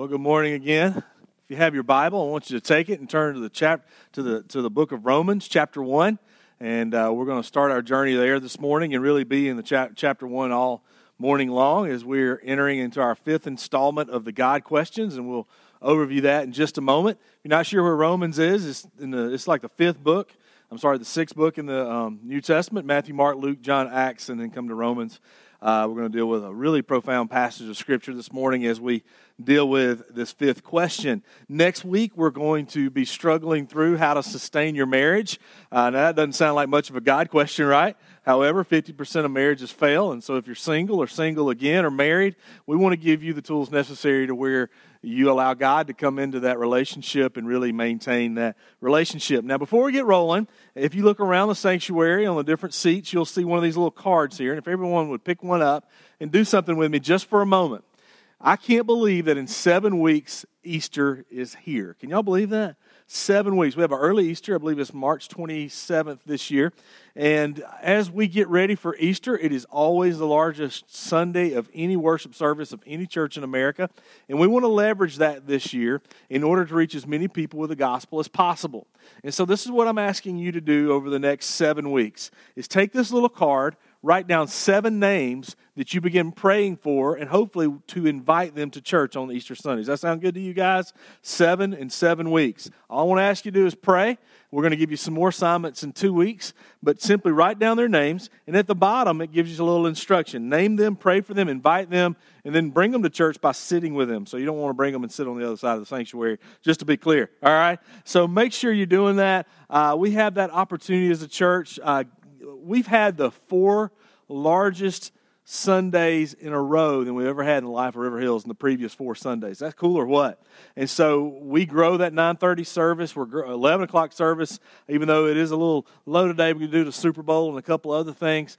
Well, good morning again. If you have your Bible, I want you to take it and turn to the book of Romans, chapter 1. And we're going to start our journey there this morning and really be in the chapter 1 all morning long as we're entering into our fifth installment of the God questions, and we'll overview that in just a moment. If you're not sure where Romans is, it's like the sixth book in the New Testament: Matthew, Mark, Luke, John, Acts, and then come to Romans. We're going to deal with a really profound passage of Scripture this morning as we deal with this fifth question. Next week, we're going to be struggling through how to sustain your marriage. Now, that doesn't sound like much of a God question, right? However, 50% of marriages fail, and so if you're single or single again or married, we want to give you the tools necessary to where you allow God to come into that relationship and really maintain that relationship. Now, before we get rolling, if you look around the sanctuary on the different seats, you'll see one of these little cards here. And if everyone would pick one up and do something with me just for a moment. I can't believe that in 7 weeks, Easter is here. Can y'all believe that? 7 weeks. We have an early Easter. I believe it's March 27th this year. And as we get ready for Easter, it is always the largest Sunday of any worship service of any church in America. And we want to leverage that this year in order to reach as many people with the gospel as possible. And so this is what I'm asking you to do over the next 7 weeks, is take this little card, write down 7 names that you begin praying for, and hopefully to invite them to church on Easter Sunday. Does that sound good to you guys? 7 in 7 weeks. All I want to ask you to do is pray. We're going to give you some more assignments in 2 weeks, but simply write down their names, and at the bottom it gives you a little instruction. Name them, pray for them, invite them, and then bring them to church by sitting with them. So you don't want to bring them and sit on the other side of the sanctuary, just to be clear. All right? So make sure you're doing that. We have that opportunity as a church. We've had the 4 largest Sundays in a row than we ever had in the life of River Hills in the previous 4 Sundays. That's cool or what? And so we grow that 9:30 service. We're 11 o'clock service, even though it is a little low today. We can do the Super Bowl and a couple other things.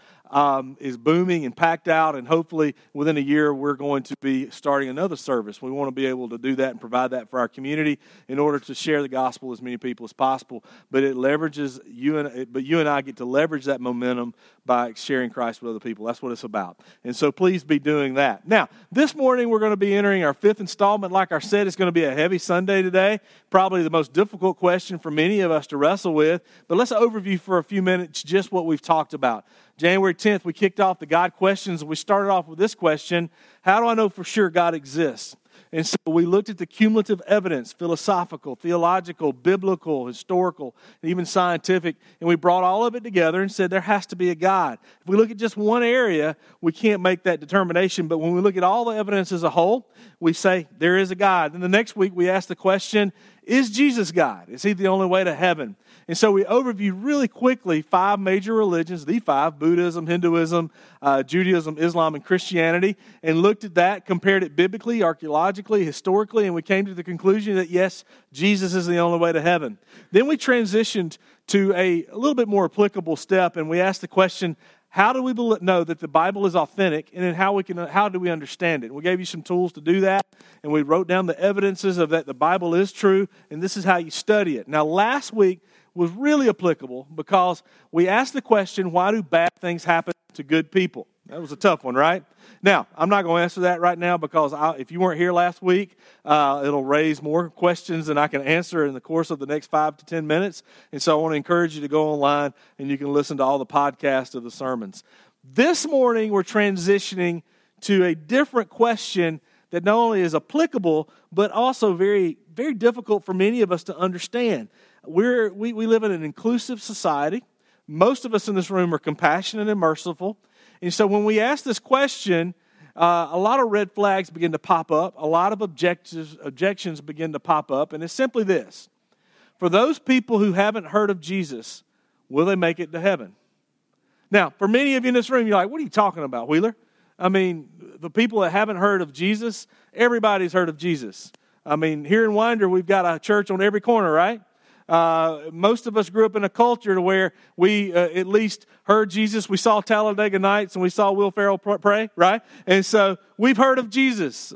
Is booming and packed out, and hopefully within a year we're going to be starting another service. We want to be able to do that and provide that for our community in order to share the gospel with as many people as possible. But it leverages you and I get to leverage that momentum by sharing Christ with other people. That's what it's about. And so please be doing that. Now, this morning we're going to be entering our 5th installment. Like I said, it's going to be a heavy Sunday today. Probably the most difficult question for many of us to wrestle with. But let's overview for a few minutes just what we've talked about. January 10th, we kicked off the God questions. We started off with this question: how do I know for sure God exists? And so we looked at the cumulative evidence, philosophical, theological, biblical, historical, and even scientific, and we brought all of it together and said there has to be a God. If we look at just one area, we can't make that determination, but when we look at all the evidence as a whole, we say there is a God. Then the next week we ask the question, is Jesus God? Is He the only way to heaven? And so we overviewed really quickly 5 major religions, the 5, Buddhism, Hinduism, Judaism, Islam, and Christianity, and looked at that, compared it biblically, archaeologically, historically, and we came to the conclusion that yes, Jesus is the only way to heaven. Then we transitioned to a little bit more applicable step, and we asked the question, how do we know that the Bible is authentic, and then how do we understand it? We gave you some tools to do that, and we wrote down the evidences of that the Bible is true, and this is how you study it. Now, last week was really applicable because we asked the question, why do bad things happen to good people? That was a tough one, right? Now, I'm not going to answer that right now because if you weren't here last week, it'll raise more questions than I can answer in the course of the next 5 to 10 minutes. And so I want to encourage you to go online and you can listen to all the podcasts of the sermons. This morning, we're transitioning to a different question that not only is applicable, but also very, very difficult for many of us to understand. We live in an inclusive society. Most of us in this room are compassionate and merciful. And so when we ask this question, a lot of red flags begin to pop up. A lot of objections begin to pop up. And it's simply this: for those people who haven't heard of Jesus, will they make it to heaven? Now, for many of you in this room, you're like, what are you talking about, Wheeler? I mean, the people that haven't heard of Jesus, everybody's heard of Jesus. I mean, here in Winder, we've got a church on every corner, right? Most of us grew up in a culture to where we at least heard Jesus. We saw Talladega Nights and we saw Will Ferrell pray, right? And so we've heard of Jesus.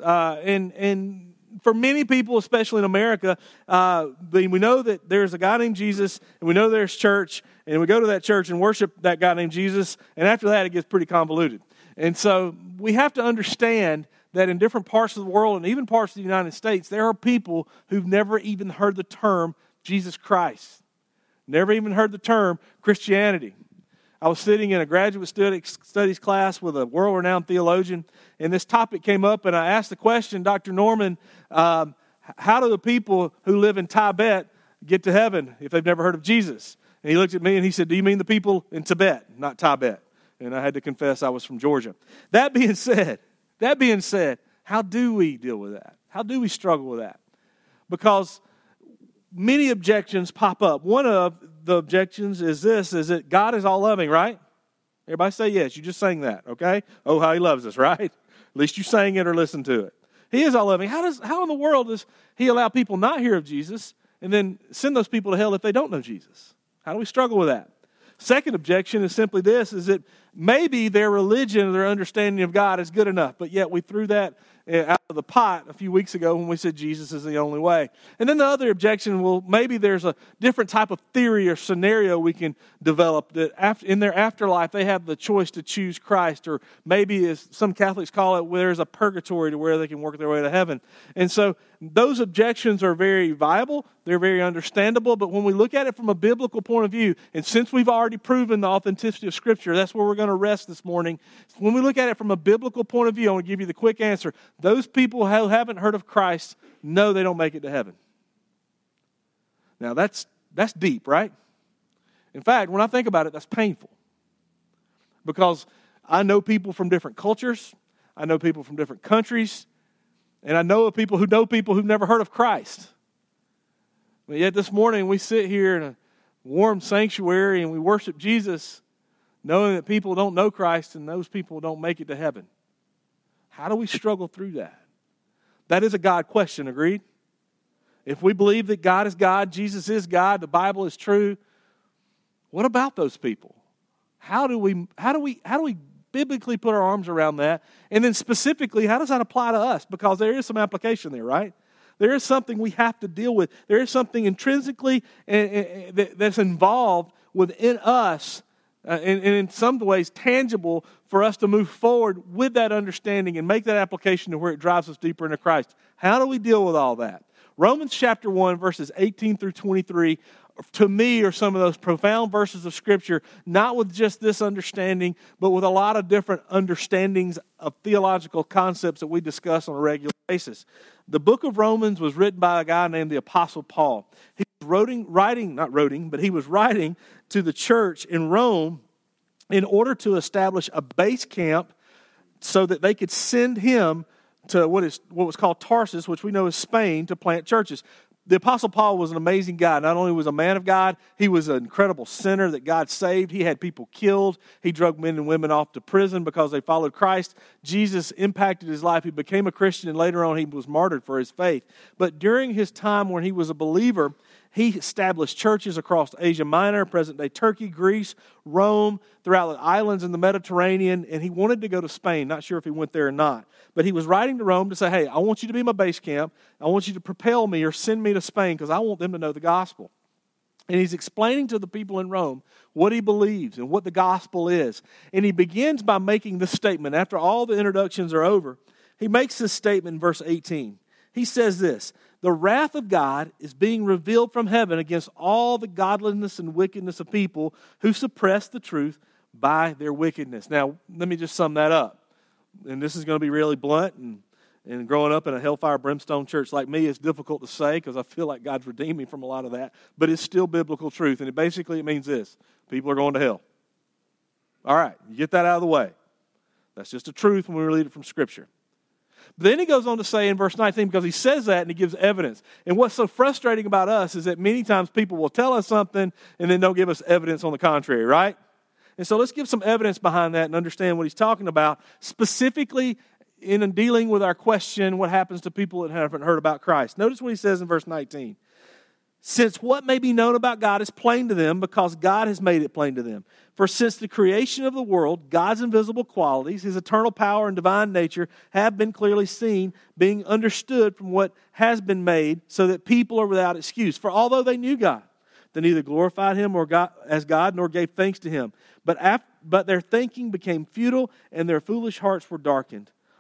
And for many people, especially in America, we know that there's a guy named Jesus, and we know there's church, and we go to that church and worship that guy named Jesus, and after that it gets pretty convoluted. And so we have to understand that in different parts of the world and even parts of the United States, there are people who've never even heard the term Jesus Christ. Never even heard the term Christianity. I was sitting in a graduate studies class with a world-renowned theologian, and this topic came up, and I asked the question, Dr. Norman, how do the people who live in Tibet get to heaven if they've never heard of Jesus? And he looked at me and he said, do you mean the people in Tibet, not Tibet? And I had to confess I was from Georgia. That being said, how do we deal with that? How do we struggle with that? Because many objections pop up. One of the objections is that God is all loving, right? Everybody say yes. You just sang that, okay? Oh, how he loves us, right? At least you sang it or listened to it. He is all loving. How in the world does he allow people not hear of Jesus and then send those people to hell if they don't know Jesus? How do we struggle with that? Second objection is simply this, is that maybe their religion or their understanding of God is good enough, but yet we threw that out of the pot a few weeks ago when we said Jesus is the only way. And then the other objection, well, maybe there's a different type of theory or scenario we can develop that in their afterlife they have the choice to choose Christ, or maybe, as some Catholics call it, where there's a purgatory to where they can work their way to heaven. And so those objections are very viable, they're very understandable, but when we look at it from a biblical point of view, and since we've already proven the authenticity of Scripture, that's where we're going to rest this morning. When we look at it from a biblical point of view, I want to give you the quick answer. Those people who haven't heard of Christ know they don't make it to heaven. Now that's deep, right? In fact, when I think about it, that's painful. Because I know people from different cultures, I know people from different countries, and I know of people who've never heard of Christ. But yet this morning we sit here in a warm sanctuary and we worship Jesus, knowing that people don't know Christ and those people don't make it to heaven. How do we struggle through that? That is a God question, agreed? If we believe that God is God, Jesus is God, the Bible is true, what about those people? How do we biblically put our arms around that? And then specifically, how does that apply to us? Because there is some application there, right? There is something we have to deal with. There is something intrinsically that's involved within us, and in some ways tangible, for us to move forward with that understanding and make that application to where it drives us deeper into Christ. How do we deal with all that? Romans chapter 1, verses 18 through 23, to me, are some of those profound verses of Scripture, not with just this understanding, but with a lot of different understandings of theological concepts that we discuss on a regular basis. The book of Romans was written by a guy named the Apostle Paul. He was writing to the church in Rome in order to establish a base camp so that they could send him to what was called Tarsus, which we know is Spain, to plant churches. The Apostle Paul was an amazing guy. Not only was a man of God, he was an incredible sinner that God saved. He had people killed. He drug men and women off to prison because they followed Christ. Jesus impacted his life. He became a Christian, and later on he was martyred for his faith. But during his time when he was a believer, he established churches across Asia Minor, present-day Turkey, Greece, Rome, throughout the islands in the Mediterranean, and he wanted to go to Spain. Not sure if he went there or not. But he was writing to Rome to say, hey, I want you to be my base camp. I want you to propel me or send me to Spain because I want them to know the gospel. And he's explaining to the people in Rome what he believes and what the gospel is. And he begins by making this statement. After all the introductions are over, he makes this statement in verse 18. He says this: the wrath of God is being revealed from heaven against all the godlessness and wickedness of people who suppress the truth by their wickedness. Now, let me just sum that up. And this is going to be really blunt, and growing up in a hellfire brimstone church like me, it's difficult to say because I feel like God's redeemed me from a lot of that, but it's still biblical truth. And it means this: people are going to hell. All right, you get that out of the way. That's just a truth when we read it from Scripture. But then he goes on to say in verse 19, because he says that and he gives evidence. And what's so frustrating about us is that many times people will tell us something and then don't give us evidence on the contrary, right? And so let's give some evidence behind that and understand what he's talking about, specifically in dealing with our question, what happens to people that haven't heard about Christ. Notice what he says in verse 19. Since what may be known about God is plain to them because God has made it plain to them. For since the creation of the world, God's invisible qualities, His eternal power and divine nature have been clearly seen, being understood from what has been made, so that people are without excuse. For although they knew God, they neither glorified Him as God nor gave thanks to Him. But their thinking became futile and their foolish hearts were darkened.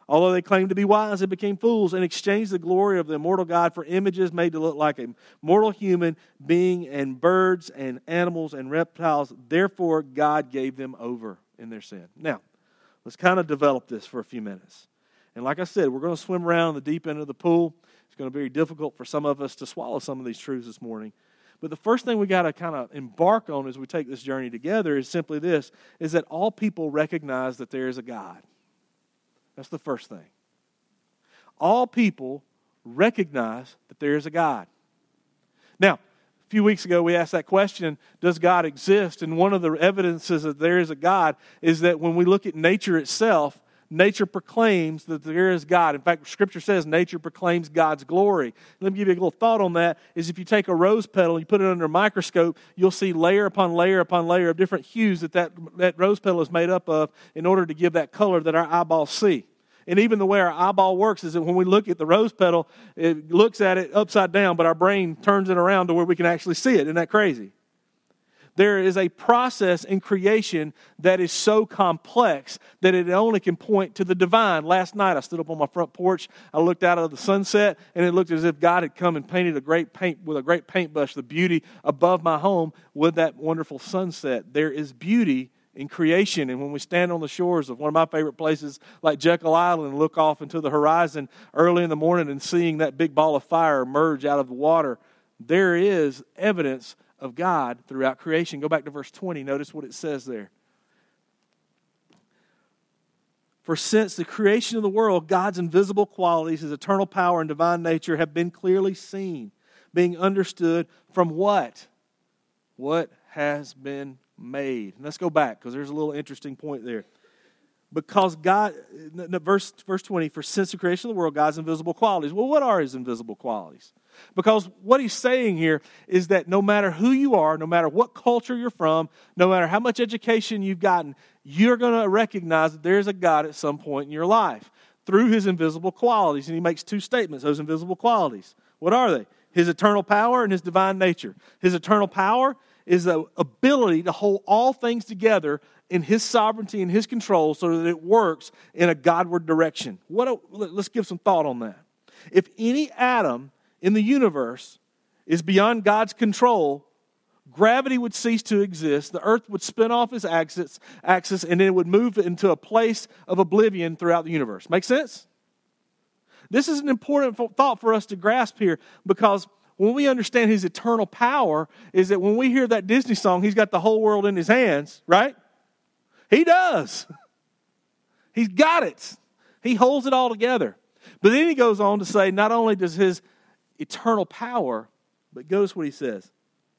Although they claimed to be wise, they became fools and exchanged the glory of the immortal God for images made to look like a mortal human being and birds and animals and reptiles. Therefore, God gave them over in their sin. Now, let's kind of develop this for a few minutes. And like I said, we're going to swim around the deep end of the pool. It's going to be very difficult for some of us to swallow some of these truths this morning. But the first thing we got to kind of embark on as we take this journey together is simply this, is that all people recognize that there is a God. That's the first thing. All people recognize that there is a God. Now, a few weeks ago we asked that question, does God exist? And one of the evidences that there is a God is that when we look at nature itself, nature proclaims that there is God. In fact, Scripture says nature proclaims God's glory. Let me give you a little thought on that, is if you take a rose petal and you put it under a microscope, you'll see layer upon layer upon layer of different hues that rose petal is made up of in order to give that color that our eyeballs see. And even the way our eyeball works is that when we look at the rose petal, it looks at it upside down, but our brain turns it around to where we can actually see it. Isn't that crazy? There is a process in creation that is so complex that it only can point to the divine. Last night I stood up on my front porch, I looked out of the sunset, and it looked as if God had come and painted with a great paintbrush, the beauty above my home with that wonderful sunset. There is beauty in creation, and when we stand on the shores of one of my favorite places like Jekyll Island and look off into the horizon early in the morning and seeing that big ball of fire emerge out of the water, there is evidence of God throughout creation. Go back to verse 20. Notice what it says there. For since the creation of the world, God's invisible qualities, His eternal power and divine nature have been clearly seen, being understood from what? What has been made. And let's go back because there's a little interesting point there. Because God, verse 20, for since the creation of the world, God's invisible qualities. Well, what are His invisible qualities? Because what He's saying here is that no matter who you are, no matter what culture you're from, no matter how much education you've gotten, you're going to recognize that there's a God at some point in your life through His invisible qualities. And He makes two statements, those invisible qualities. What are they? His eternal power and His divine nature. His eternal power is the ability to hold all things together in His sovereignty and His control so that it works in a Godward direction. Let's give some thought on that. If any atom in the universe is beyond God's control, gravity would cease to exist, the earth would spin off its axis, and then it would move into a place of oblivion throughout the universe. Make sense? This is an important thought for us to grasp here, because when we understand His eternal power is that when we hear that Disney song, He's got the whole world in His hands, right? He does. He's got it. He holds it all together. But then He goes on to say, not only does His eternal power, but notice what He says.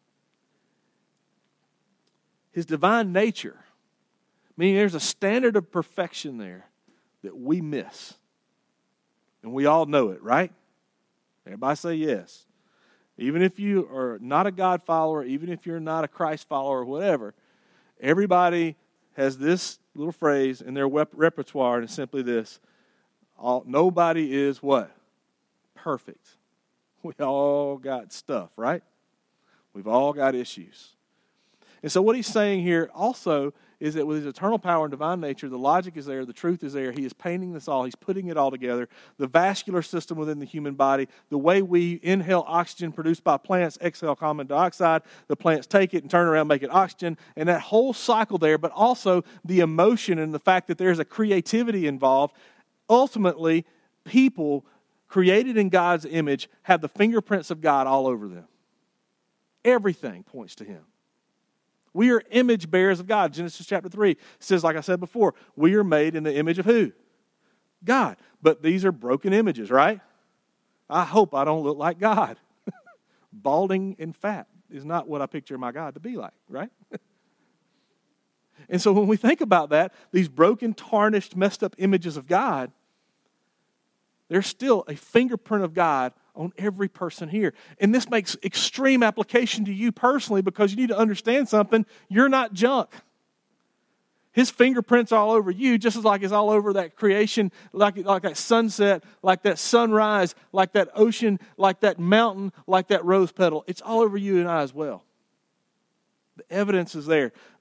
His divine nature, meaning there's a standard of perfection there that we miss. And we all know it, right? Everybody say yes. Even if you are not a God follower, even if you're not a Christ follower or whatever, everybody has this little phrase in their repertoire, and it's simply this. Nobody is what? Perfect. We all got stuff, right? We've all got issues. And so what He's saying here also is that with His eternal power and divine nature, the logic is there, the truth is there. He is painting this all. He's putting it all together. The vascular system within the human body, the way we inhale oxygen produced by plants, exhale carbon dioxide, the plants take it and turn around, make it oxygen, and that whole cycle there, but also the emotion and the fact that there's a creativity involved. Ultimately, people created in God's image have the fingerprints of God all over them. Everything points to Him. We are image bearers of God. Genesis chapter 3 says, like I said before, we are made in the image of who? God. But these are broken images, right? I hope I don't look like God. Balding and fat is not what I picture my God to be like, right? And so when we think about that, these broken, tarnished, messed up images of God, there's still a fingerprint of God on every person here. And this makes extreme application to you personally, because you need to understand something. You're not junk. His fingerprints are all over you, just as like it's all over that creation, like that sunset, like that sunrise, like that ocean, like that mountain, like that rose petal. It's all over you and I as well. The evidence is there.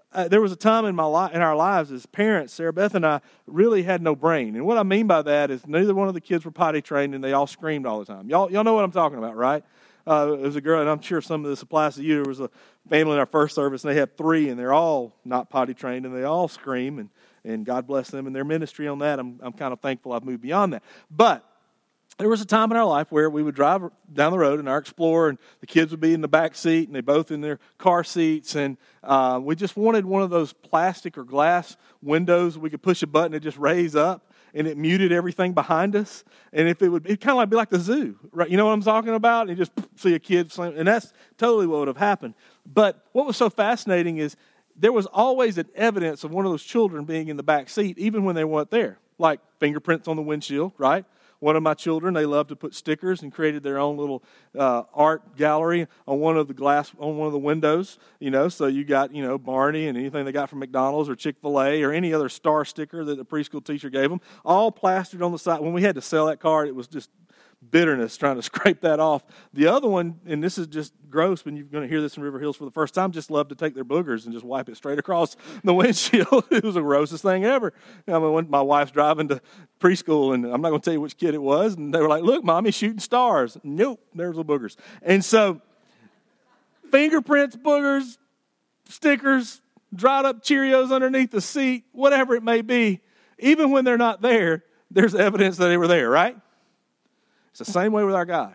there was a time in our lives as parents, Sarah Beth and I really had no brain. And what I mean by that is neither one of the kids were potty trained, and they all screamed all the time. Y'all know what I'm talking about, right? There was a girl, and I'm sure some of this applies to you. There was a family in our first service, and they had 3, and they're all not potty trained, and they all scream, and God bless them and their ministry on that. I'm kind of thankful I've moved beyond that. But there was a time in our life where we would drive down the road in our Explorer, and the kids would be in the back seat, and they both in their car seats, and we just wanted one of those plastic or glass windows we could push a button and just raise up, and it muted everything behind us. And it'd kind of be like the zoo, right? You know what I'm talking about? And you just see a kid slam, and that's totally what would have happened. But what was so fascinating is there was always an evidence of one of those children being in the back seat, even when they weren't there, like fingerprints on the windshield, right? One of my children, they loved to put stickers and created their own little art gallery on one of the windows, so you got, Barney and anything they got from McDonald's or Chick-fil-A or any other star sticker that the preschool teacher gave them, all plastered on the side. When we had to sell that card, it was just bitterness trying to scrape that off. The other one, and this is just gross when you're going to hear this in River Hills for the first time, just love to take their boogers and just wipe it straight across the windshield. It was the grossest thing ever. When my wife's driving to preschool, and I'm not going to tell you which kid it was, and they were like, "Look, Mommy's shooting stars." Nope, there's the boogers. And so fingerprints, boogers, stickers, dried up Cheerios underneath the seat, whatever it may be, even when they're not there, there's evidence that they were there, right? It's the same way with our God.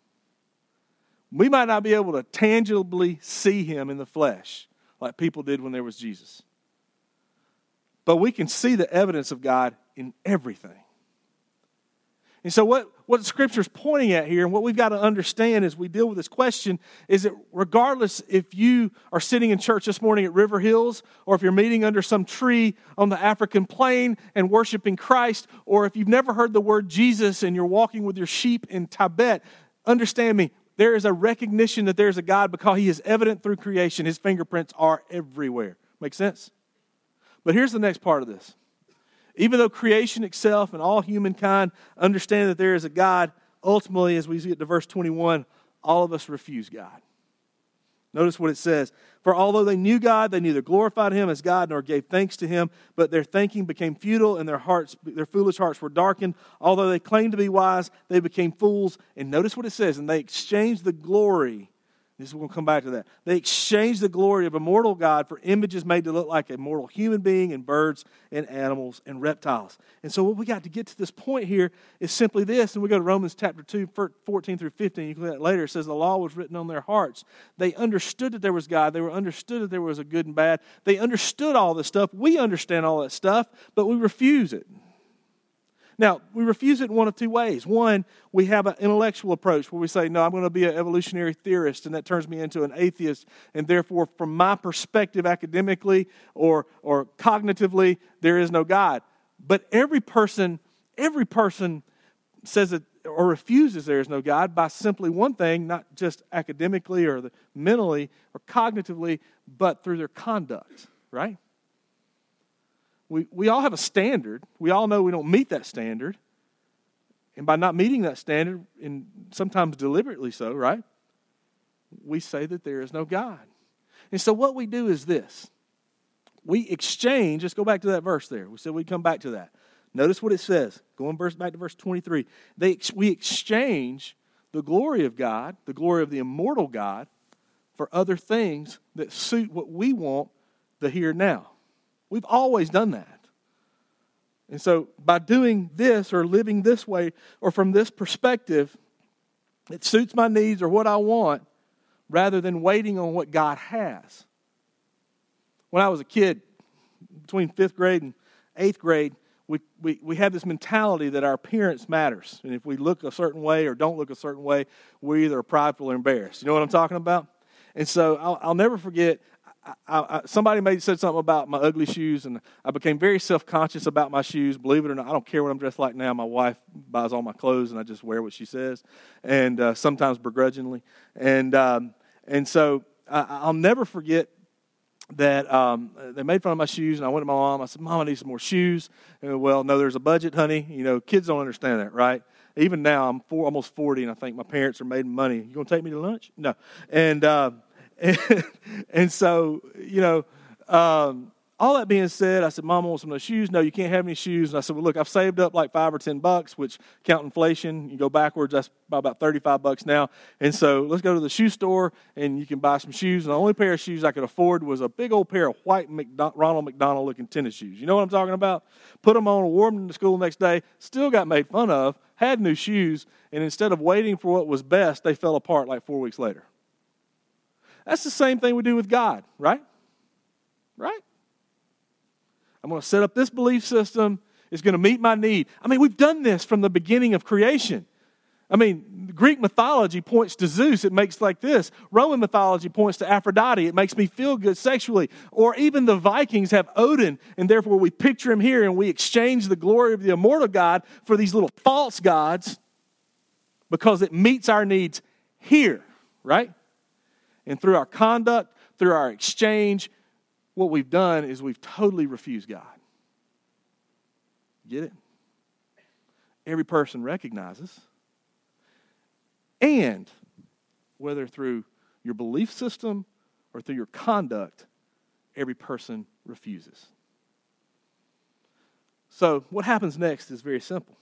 We might not be able to tangibly see him in the flesh like people did when there was Jesus. But we can see the evidence of God in everything. And so what Scripture's pointing at here, and what we've got to understand as we deal with this question, is that regardless if you are sitting in church this morning at River Hills, or if you're meeting under some tree on the African plain and worshiping Christ, or if you've never heard the word Jesus and you're walking with your sheep in Tibet, understand me, there is a recognition that there's a God because he is evident through creation. His fingerprints are everywhere. Make sense? But here's the next part of this. Even though creation itself and all humankind understand that there is a God, ultimately, as we get to verse 21, all of us refuse God. Notice what it says. For although they knew God, they neither glorified him as God nor gave thanks to him, but their thinking became futile and their foolish hearts were darkened. Although they claimed to be wise, they became fools. And notice what it says. And they exchanged the glory. This is, we're going to come back to that. They exchanged the glory of a mortal God for images made to look like a mortal human being and birds and animals and reptiles. And so what we got to get to this point here is simply this. And we go to Romans chapter 2, 14 through 15. You can look at that later. It says the law was written on their hearts. They understood that there was God. They understood that there was a good and bad. They understood all this stuff. We understand all that stuff, but we refuse it. Now, we refuse it in one of two ways. One, we have an intellectual approach where we say, no, I'm going to be an evolutionary theorist, and that turns me into an atheist, and therefore, from my perspective academically or cognitively, there is no God. But every person says that or refuses there is no God by simply one thing, not just academically or mentally or cognitively, but through their conduct, right? We all have a standard. We all know we don't meet that standard. And by not meeting that standard, and sometimes deliberately so, right? We say that there is no God. And so what we do is this. We exchange, let's go back to that verse there. We said we'd come back to that. Notice what it says. Going back to verse 23. We exchange the glory of God, the glory of the immortal God, for other things that suit what we want, the here and now. We've always done that. And so by doing this or living this way or from this perspective, it suits my needs or what I want rather than waiting on what God has. When I was a kid, between 5th grade and 8th grade, we had this mentality that our appearance matters. And if we look a certain way or don't look a certain way, we're either prideful or embarrassed. You know what I'm talking about? And so I'll never forget, somebody said something about my ugly shoes, and I became very self-conscious about my shoes. Believe it or not, I don't care what I'm dressed like now. My wife buys all my clothes, and I just wear what she says, and sometimes begrudgingly. And so I'll never forget that they made fun of my shoes, and I went to my mom. I said, "Mom, I need some more shoes." And, well, no, there's a budget, honey. You know, kids don't understand that, right? Even now, I'm almost 40, and I think my parents are made money. You going to take me to lunch? No. And so, All that being said, I said, Mom, I want some of those shoes. No, you can't have any shoes. And I said, well, look, I've saved up like $5 or $10, which count inflation, you go backwards, that's about $35 now. And so let's go to the shoe store and you can buy some shoes. And the only pair of shoes I could afford was a big old pair of white Ronald McDonald looking tennis shoes. You know what I'm talking about? Put them on, wore them to school the next day, still got made fun of, had new shoes, and instead of waiting for what was best, they fell apart like 4 weeks later. That's the same thing we do with God, right? Right? I'm going to set up this belief system. It's going to meet my need. I mean, we've done this from the beginning of creation. I mean, Greek mythology points to Zeus. It makes like this. Roman mythology points to Aphrodite. It makes me feel good sexually. Or even the Vikings have Odin, and therefore we picture him here, and we exchange the glory of the immortal God for these little false gods because it meets our needs here, right? And through our conduct, through our exchange, what we've done is we've totally refused God. Get it? Every person recognizes. And whether through your belief system or through your conduct, every person refuses. So what happens next is very simple.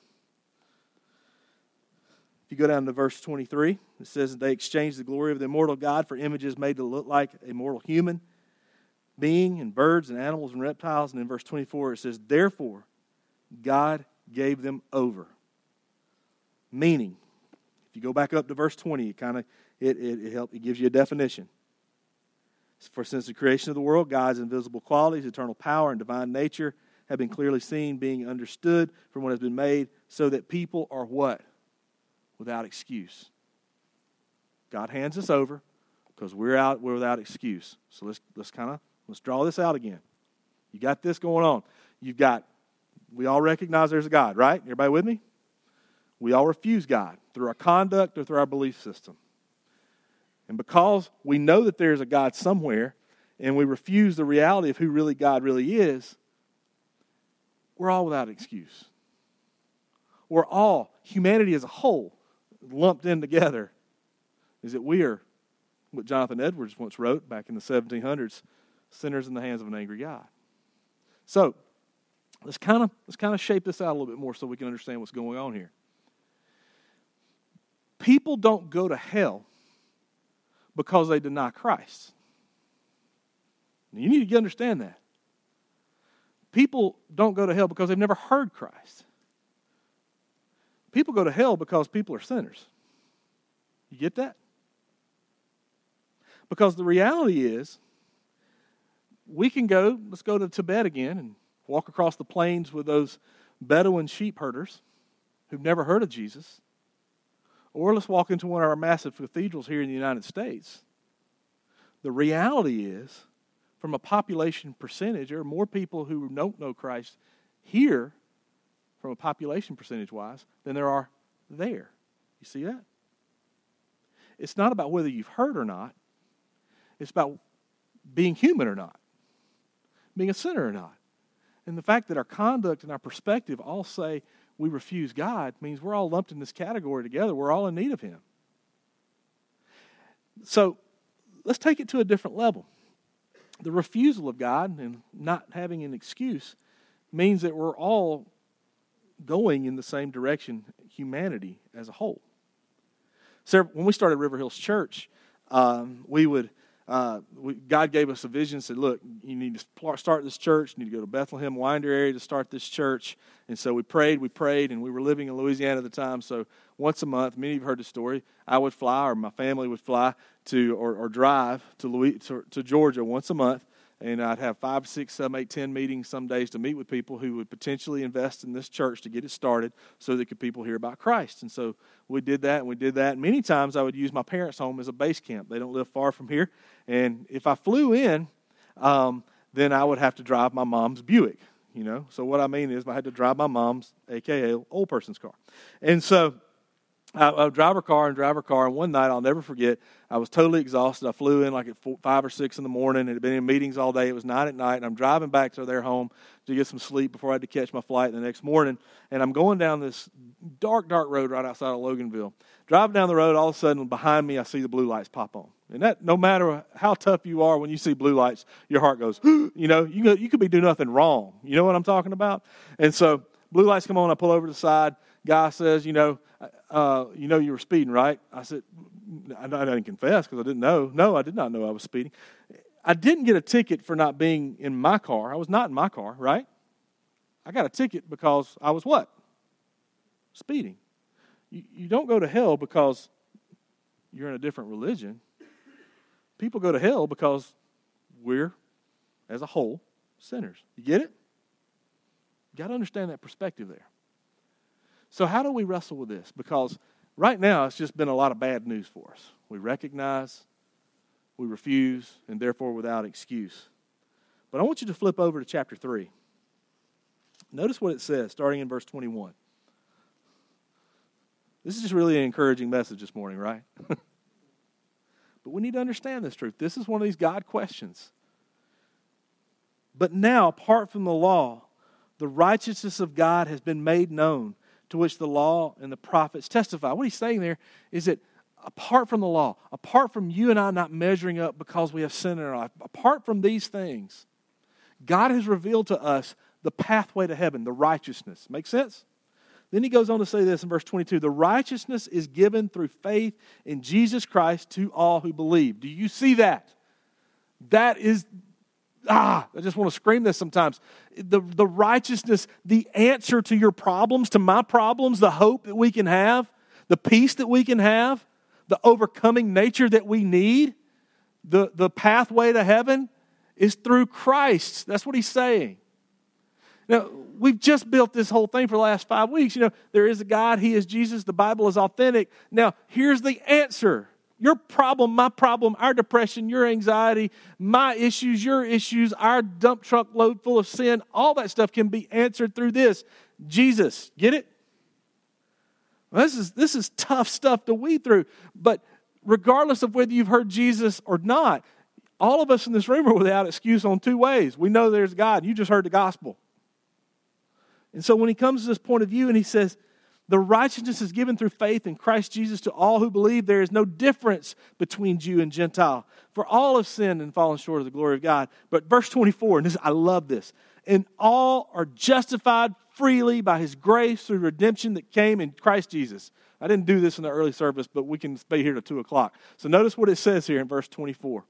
If you go down to verse 23, it says that they exchanged the glory of the immortal God for images made to look like a mortal human being, and birds and animals and reptiles. And in verse 24 it says, therefore God gave them over. Meaning, if you go back up to verse 20, it gives you a definition. For since the creation of the world, God's invisible qualities, eternal power, and divine nature have been clearly seen, being understood from what has been made, so that people are what? Without excuse. God hands us over because we're without excuse. So let's draw this out again. You got this going on. We all recognize there's a God, right? Everybody with me? We all refuse God through our conduct or through our belief system. And because we know that there's a God somewhere and we refuse the reality of who God really is, we're all without excuse. We're all, humanity as a whole, lumped in together, is that we are, what Jonathan Edwards once wrote back in the 1700s, sinners in the hands of an angry God. So, let's kind of shape this out a little bit more so we can understand what's going on here. People don't go to hell because they deny Christ. You need to understand that. People don't go to hell because they've never heard Christ. People go to hell because people are sinners. You get that? Because the reality is, let's go to Tibet again and walk across the plains with those Bedouin sheep herders who've never heard of Jesus. Or let's walk into one of our massive cathedrals here in the United States. The reality is, from a population percentage, there are more people who don't know Christ here, from a population percentage-wise, than there are there. You see that? It's not about whether you've heard or not. It's about being human or not. Being a sinner or not. And the fact that our conduct and our perspective all say we refuse God means we're all lumped in this category together. We're all in need of Him. So let's take it to a different level. The refusal of God and not having an excuse means that we're all going in the same direction, humanity as a whole. So when we started River Hills Church, God gave us a vision and said, look, you need to start this church. You need to go to Bethlehem, Winder area to start this church. And so we prayed, and we were living in Louisiana at the time. So once a month, many of you have heard the story, I would fly, or my family would fly to or drive to Georgia once a month. And I'd have 5, 6, 7, 8, 10 meetings some days to meet with people who would potentially invest in this church to get it started so that people hear about Christ. And so we did that. And many times I would use my parents' home as a base camp. They don't live far from here. And if I flew in, then I would have to drive my mom's Buick. So what I mean is I had to drive my mom's, a.k.a. old person's car. And so I would drive her car. And one night, I'll never forget, I was totally exhausted. I flew in like at 5 or 6 in the morning and had been in meetings all day. It was 9 at night, and I'm driving back to their home to get some sleep before I had to catch my flight the next morning. And I'm going down this dark road right outside of Loganville. Driving down the road, all of a sudden, behind me, I see the blue lights pop on. And that, no matter how tough you are, when you see blue lights, your heart goes, you could be doing nothing wrong. You know what I'm talking about? And so blue lights come on, I pull over to the side. Guy says, you were speeding, right? I said, I didn't confess because I didn't know. No, I did not know I was speeding. I didn't get a ticket for not being in my car. I was not in my car, right? I got a ticket because I was what? Speeding. You don't go to hell because you're in a different religion. People go to hell because we're, as a whole, sinners. You get it? You got to understand that perspective there. So how do we wrestle with this? Because right now it's just been a lot of bad news for us. We recognize, we refuse, and therefore without excuse. But I want you to flip over to chapter 3. Notice what it says, starting in verse 21. This is just really an encouraging message this morning, right? But we need to understand this truth. This is one of these God questions. But now, apart from the law, the righteousness of God has been made known, to which the law and the prophets testify. What he's saying there is that apart from the law, apart from you and I not measuring up because we have sin in our life, apart from these things, God has revealed to us the pathway to heaven, the righteousness. Make sense? Then he goes on to say this in verse 22, the righteousness is given through faith in Jesus Christ to all who believe. Do you see that? That is, I just want to scream this sometimes. The righteousness, the answer to your problems, to my problems, the hope that we can have, the peace that we can have, the overcoming nature that we need, the pathway to heaven is through Christ. That's what he's saying. Now, we've just built this whole thing for the last 5 weeks. There is a God, he is Jesus, the Bible is authentic. Now, here's the answer. Your problem, my problem, our depression, your anxiety, my issues, your issues, our dump truck load full of sin, all that stuff can be answered through this. Jesus, get it? Well, this is tough stuff to weed through. But regardless of whether you've heard Jesus or not, all of us in this room are without excuse on 2 ways. We know there's God. You just heard the gospel. And so when he comes to this point of view and he says, the righteousness is given through faith in Christ Jesus to all who believe, there is no difference between Jew and Gentile. For all have sinned and fallen short of the glory of God. But verse 24, and I love this. And all are justified freely by his grace through redemption that came in Christ Jesus. I didn't do this in the early service, but we can stay here till 2 o'clock. So notice what it says here in verse 24.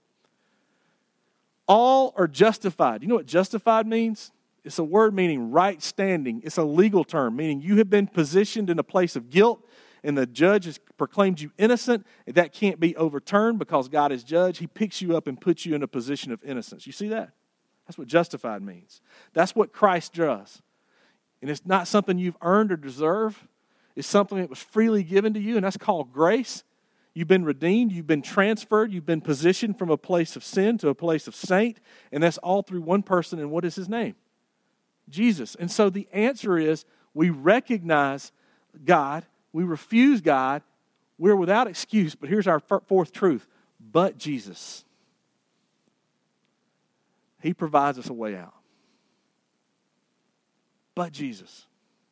All are justified. You know what justified means? It's a word meaning right standing. It's a legal term, meaning you have been positioned in a place of guilt and the judge has proclaimed you innocent. That can't be overturned because God is judge. He picks you up and puts you in a position of innocence. You see that? That's what justified means. That's what Christ does. And it's not something you've earned or deserve. It's something that was freely given to you, and that's called grace. You've been redeemed. You've been transferred. You've been positioned from a place of sin to a place of saint, and that's all through one person, and what is his name? Jesus. And so the answer is we recognize God, we refuse God, we're without excuse, but here's our fourth truth, but Jesus. He provides us a way out. But Jesus.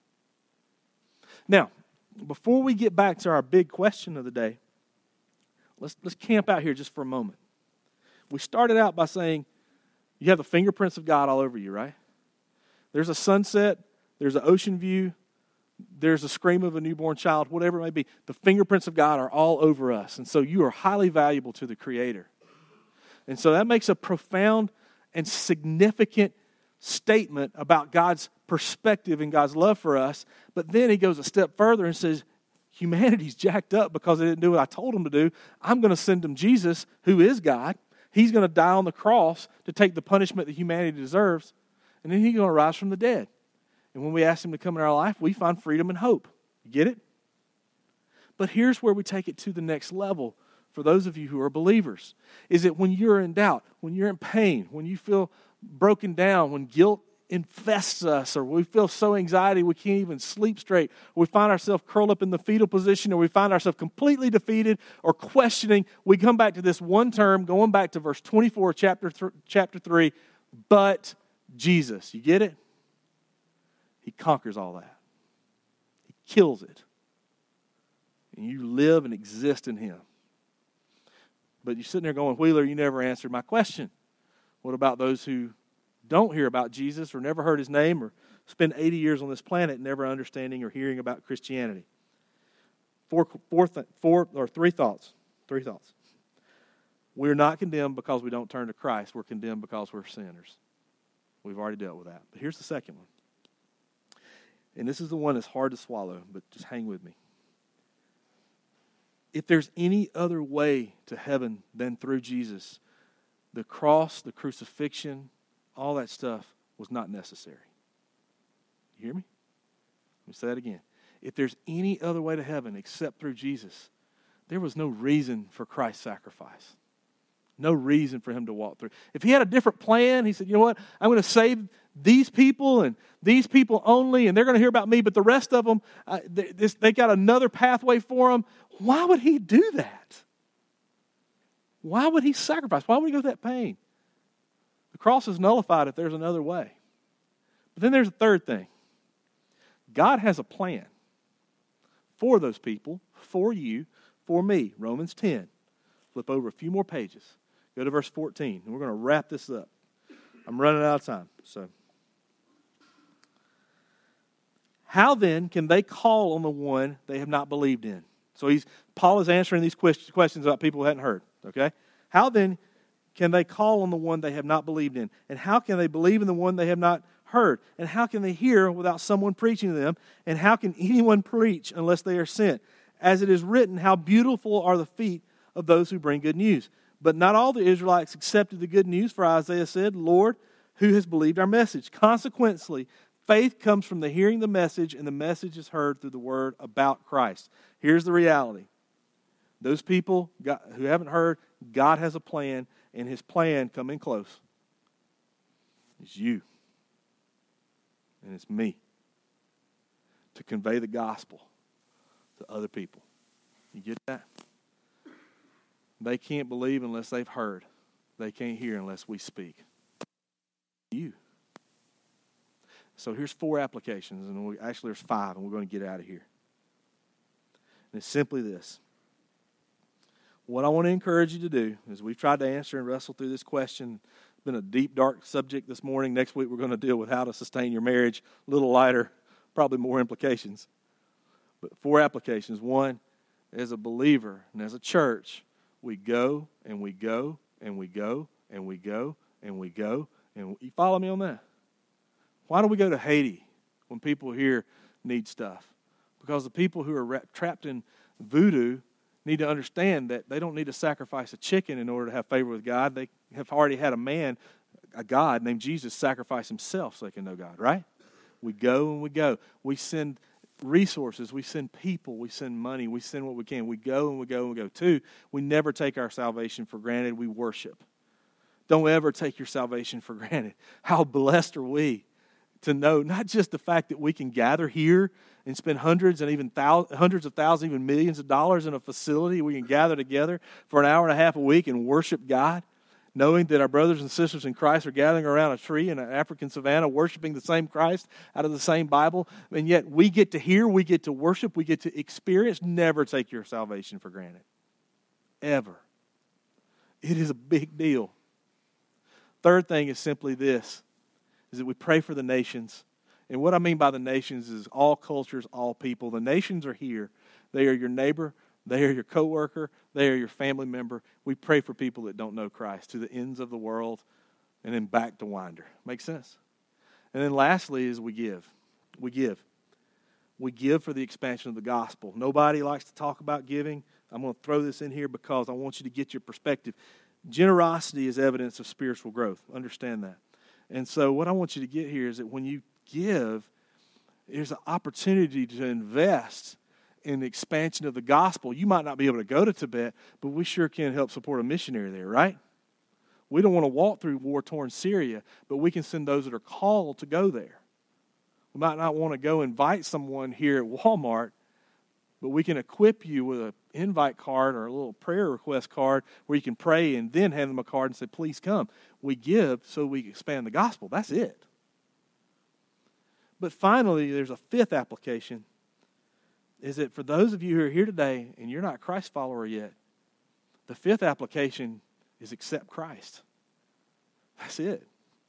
Now, before we get back to our big question of the day, let's camp out here just for a moment. We started out by saying you have the fingerprints of God all over you, right? There's a sunset, there's an ocean view, there's a scream of a newborn child, whatever it may be. The fingerprints of God are all over us. And so you are highly valuable to the Creator. And so that makes a profound and significant statement about God's perspective and God's love for us. But then he goes a step further and says, humanity's jacked up because they didn't do what I told them to do. I'm going to send them Jesus, who is God. He's going to die on the cross to take the punishment that humanity deserves. And then he's going to rise from the dead. And when we ask him to come in our life, we find freedom and hope. You get it? But here's where we take it to the next level for those of you who are believers. Is that when you're in doubt, when you're in pain, when you feel broken down, when guilt infests us, or we feel so anxiety we can't even sleep straight, or we find ourselves curled up in the fetal position, or we find ourselves completely defeated or questioning, we come back to this one term, going back to verse 24, chapter 3, but Jesus. You get it? He conquers all that. He kills it. And you live and exist in him. But you're sitting there going, Wheeler, you never answered my question. What about those who don't hear about Jesus or never heard his name or spend 80 years on this planet never understanding or hearing about Christianity? Three thoughts. We're not condemned because we don't turn to Christ. We're condemned because we're sinners. We've already dealt with that. But here's the second one. And this is the one that's hard to swallow, but just hang with me. If there's any other way to heaven than through Jesus, the cross, the crucifixion, all that stuff was not necessary. You hear me? Let me say that again. If there's any other way to heaven except through Jesus, there was no reason for Christ's sacrifice. No reason for him to walk through. If he had a different plan, he said, you know what, I'm going to save these people and these people only, and they're going to hear about me, but the rest of them, they got another pathway for them. Why would he do that? Why would he sacrifice? Why would he go through that pain? The cross is nullified if there's another way. But then there's a third thing. God has a plan for those people, for you, for me. Romans 10. Flip over a few more pages. Go to verse 14, and we're going to wrap this up. I'm running out of time. So, how then can they call on the one they have not believed in? So Paul is answering these questions about people who hadn't heard. Okay? How then can they call on the one they have not believed in? And how can they believe in the one they have not heard? And how can they hear without someone preaching to them? And how can anyone preach unless they are sent? As it is written, how beautiful are the feet of those who bring good news. But not all the Israelites accepted the good news, for Isaiah said, Lord, who has believed our message? Consequently, faith comes from the hearing the message, and the message is heard through the word about Christ. Here's the reality. Those people who haven't heard, God has a plan, and his plan, come in close, is you. And it's me. To convey the gospel to other people. You get that? They can't believe unless they've heard. They can't hear unless we speak. You. So here's 4 applications, and actually there's 5, and we're going to get out of here. And it's simply this. What I want to encourage you to do is we've tried to answer and wrestle through this question. It's been a deep, dark subject this morning. Next week we're going to deal with how to sustain your marriage. A little lighter, probably more implications. But 4 applications. 1, as a believer and as a church, we go and we go and we go and we go and we go. And you follow me on that? Why do we go to Haiti when people here need stuff? Because the people who are trapped in voodoo need to understand that they don't need to sacrifice a chicken in order to have favor with God. They have already had a God named Jesus, sacrifice himself so they can know God, right? We go and we go. We send resources, we send people, we send money, we send what we can. We go and we go and we go. 2, we never take our salvation for granted. We worship. Don't ever take your salvation for granted. How blessed are we to know not just the fact that we can gather here and spend hundreds and even hundreds of thousands, even millions of dollars in a facility. We can gather together for an hour and a half a week and worship God, knowing that our brothers and sisters in Christ are gathering around a tree in an African savannah, worshiping the same Christ out of the same Bible. And yet we get to hear, we get to worship, we get to experience. Never take your salvation for granted. Ever. It is a big deal. Third thing is simply this, is that we pray for the nations. And what I mean by the nations is all cultures, all people. The nations are here. They are your neighbor. They are your coworker. They are your family member. We pray for people that don't know Christ to the ends of the world and then back to Winder. Make sense? And then lastly is we give. We give. We give for the expansion of the gospel. Nobody likes to talk about giving. I'm going to throw this in here because I want you to get your perspective. Generosity is evidence of spiritual growth. Understand that. And so what I want you to get here is that when you give, there's an opportunity to invest in the expansion of the gospel. You might not be able to go to Tibet, but we sure can help support a missionary there, right? We don't want to walk through war-torn Syria, but we can send those that are called to go there. We might not want to go invite someone here at Walmart, but we can equip you with an invite card or a little prayer request card where you can pray and then hand them a card and say, please come. We give so we expand the gospel. That's it. But finally, there's a 5th application, is that for those of you who are here today and you're not a Christ follower yet, The fifth application is accept Christ. That's it.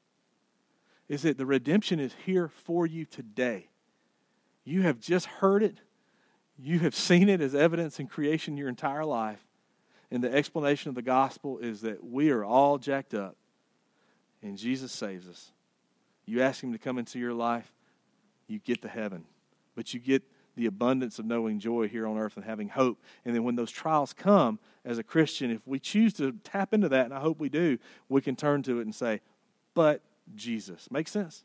Is that the redemption is here for you today. You have just heard it. You have seen it as evidence in creation your entire life. And the explanation of the gospel is that we are all jacked up and Jesus saves us. You ask Him to come into your life, you get to heaven. But you get the abundance of knowing joy here on earth and having hope. And then when those trials come, as a Christian, if we choose to tap into that, and I hope we do, we can turn to it and say, but Jesus. Make sense?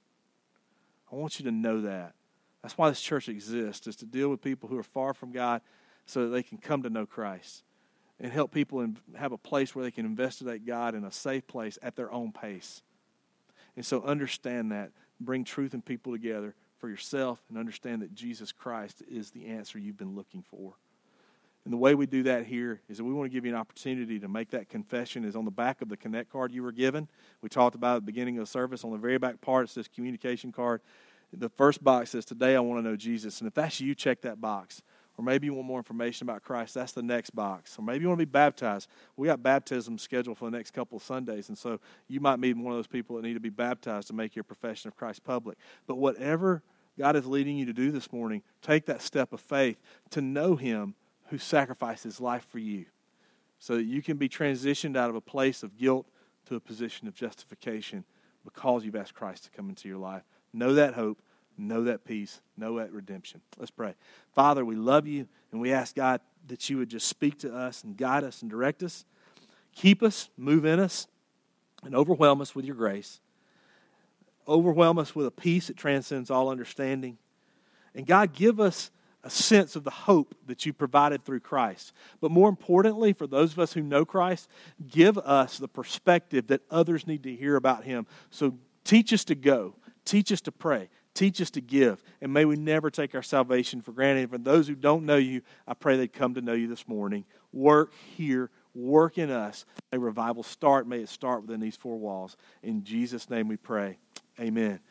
I want you to know that. That's why this church exists, is to deal with people who are far from God so that they can come to know Christ and help people and have a place where they can investigate God in a safe place at their own pace. And so understand that. Bring truth and people together for yourself and understand that Jesus Christ is the answer you've been looking for. And the way we do that here is that we want to give you an opportunity to make that confession. Is on the back of the Connect card you were given. We talked about at the beginning of the service. On the very back part, it says communication card. The first box says, today I want to know Jesus. And if that's you, check that box. Or maybe you want more information about Christ. That's the next box. Or maybe you want to be baptized. We got baptism scheduled for the next couple of Sundays. And so you might be one of those people that need to be baptized to make your profession of Christ public. But whatever God is leading you to do this morning, take that step of faith to know Him who sacrificed His life for you so that you can be transitioned out of a place of guilt to a position of justification because you've asked Christ to come into your life. Know that hope. Know that peace. Know that redemption. Let's pray. Father, we love you, and we ask, God, that you would just speak to us and guide us and direct us. Keep us, move in us, and overwhelm us with your grace. Overwhelm us with a peace that transcends all understanding. And God, give us a sense of the hope that you provided through Christ. But more importantly, for those of us who know Christ, give us the perspective that others need to hear about Him. So teach us to go. Teach us to pray. Teach us to give. And may we never take our salvation for granted. For those who don't know you, I pray they'd come to know you this morning. Work here. Work in us. May revival start. May it start within these four walls. In Jesus' name we pray. Amen.